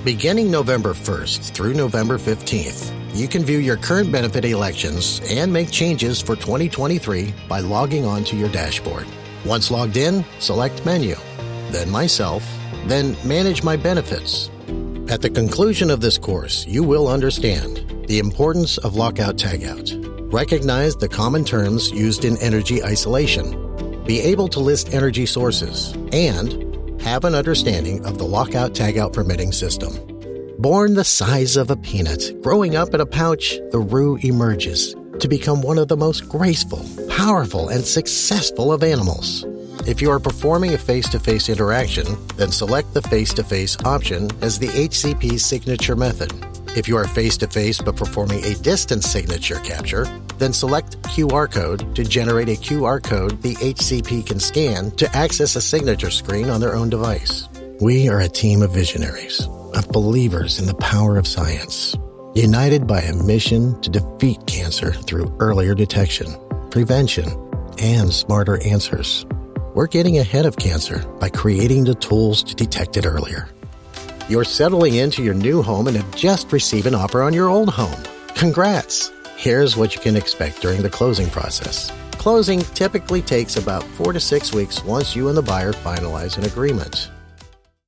Beginning November 1st through November 15th, you can view your current benefit elections and make changes for 2023 by logging on to your dashboard. Once logged in, select Menu, then Myself, then Manage My Benefits. At the conclusion of this course, you will understand the importance of lockout-tagout, recognize the common terms used in energy isolation, be able to list energy sources, and have an understanding of the lockout-tagout permitting system. Born the size of a peanut, growing up in a pouch, the Roo emerges to become one of the most graceful, powerful, and successful of animals. If you are performing a face-to-face interaction, then select the face-to-face option as the HCP signature method. If you are face-to-face but performing a distance signature capture, then select QR code to generate a QR code the HCP can scan to access a signature screen on their own device. We are a team of visionaries, of believers in the power of science, united by a mission to defeat cancer through earlier detection, prevention, and smarter answers. We're getting ahead of cancer by creating the tools to detect it earlier. You're settling into your new home and have just received an offer on your old home. Congrats! Here's what you can expect during the closing process. Closing typically takes about 4 to 6 weeks once you and the buyer finalize an agreement.